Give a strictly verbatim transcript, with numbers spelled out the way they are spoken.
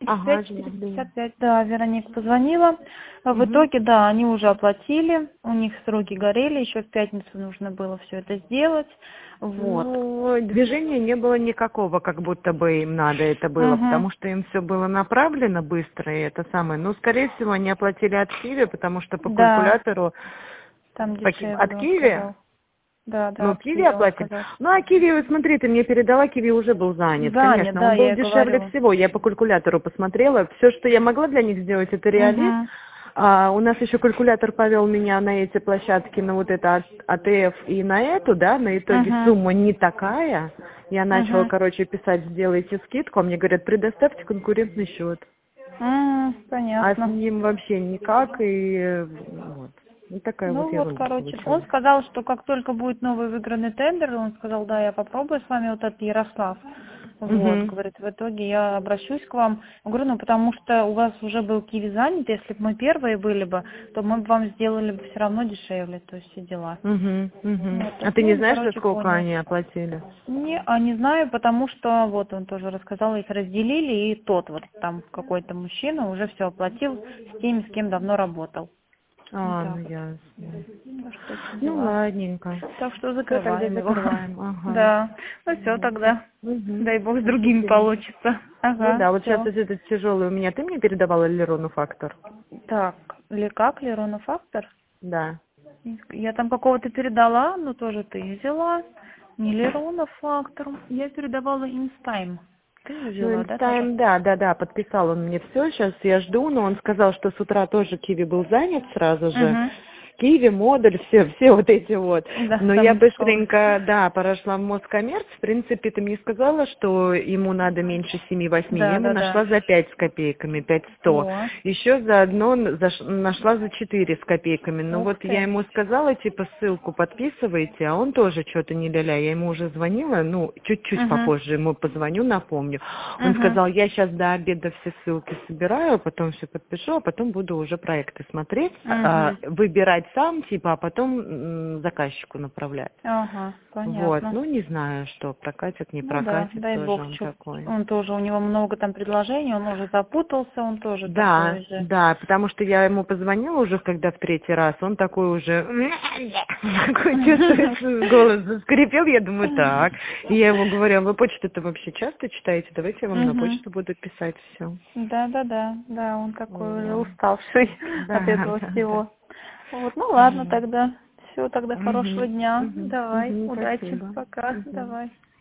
Ага, пять жена четыреста была. пятьдесят пять, да, Вероника позвонила. А В Угу. итоге, да, они уже оплатили, у них сроки горели, еще в пятницу нужно было все это сделать. Вот. Ну, движения не было никакого, как будто бы им надо это было, Угу. потому что им все было направлено быстро, и это самое. Ну, скорее всего, они оплатили от Киви, потому что по Да, калькулятору там по Ки- дешевле, от он Киви, сказал. Да, да, ну, от Киви Киви он оплатили. сказал. Ну, а Киви, вот смотри, ты мне передала, Киви уже был занят, Да, нет, конечно. да, Он был я и дешевле говорю. всего. Я по калькулятору посмотрела. Все, что я могла для них сделать, это реалист. Угу. А, у нас еще калькулятор повел меня на эти площадки, на вот это А Т Ф и на эту, да, на итоге Угу. сумма не такая. Я начала, Угу. короче, писать, сделайте скидку, а мне говорят, предоставьте конкурентный счет. М, А с понятно. ним вообще никак, и э, вот. Вот такая вот Ну вот, ерунда короче, он получилась. сказал, что как только будет новый выигранный тендер, он сказал, да, я попробую с вами, вот этот Ярослав. Вот, Угу. говорит, в итоге я обращусь к вам. Я говорю, ну потому что у вас уже был Киви занят, если бы мы первые были бы, то мы бы вам сделали бы все равно дешевле, то есть все дела. Угу, угу. Вот, А так, ты ну не он, знаешь, за короче, сколько понял. они оплатили? Не, а не знаю, потому что, вот он тоже рассказал, их разделили, и тот вот там какой-то мужчина уже все оплатил с теми, с кем давно работал. Вот А, ну так вот. ясно. Ну, что за Ну дела. ладненько. Так что Все, тогда закрываем его. закрываем. Ага. Да. Ну все тогда. Угу. Дай бог с другими Счастливо. получится. Ну Ага, да, вот сейчас все. вот этот тяжелый у меня. Ты мне передавала Лерону фактор? Так, ли как, Леронофактор? Да. Я там какого-то передала, но тоже ты взяла. Не Леронофактор. Я передавала Инстайм. Ты же Ну, взяла, да, тоже? Инстайм, да, да, да, подписал он мне все, сейчас я жду, но он сказал, что с утра тоже Киви был занят сразу же. Угу. Киви, модуль, все, все вот эти вот. Да, Но я самые топовые. быстренько, да, прошла в Москоммерц. В принципе, ты мне сказала, что ему надо меньше семи-восьми. Я Да, ему да, да. нашла за пять с копейками, пять сто. О, Еще заодно заш- нашла за четыре с копейками. Ну ух вот я ты. ему сказала, типа, ссылку подписывайте, а он тоже что-то не ля-ля. Я ему уже звонила, ну, чуть-чуть Угу. попозже ему позвоню, напомню. Он Угу. сказал, я сейчас до обеда все ссылки собираю, потом все подпишу, а потом буду уже проекты смотреть, а, Угу. выбирать сам, типа, а потом м, заказчику направлять. Ага, Вот, понятно. ну не знаю, что прокатит, не Ну да, прокатит, дай тоже бог, он чё. такой. Он тоже, у него много там предложений, он уже запутался, он тоже Да, такой же. да, потому что я ему позвонила уже, когда в третий раз, он такой уже, такой чувствуется, голос заскрипел, я думаю, так. И я ему говорю, а вы почту-то вообще часто читаете? Давайте я вам на Угу. почту буду писать все. Да, да, да, да, он такой уже Вот. уставший от Да, этого да, да. всего. Вот, ну ладно Вот. тогда. Все, тогда хорошего Мгм, дня. мгм, Давай, мгм, удачи, спасибо. пока, Мгм. давай.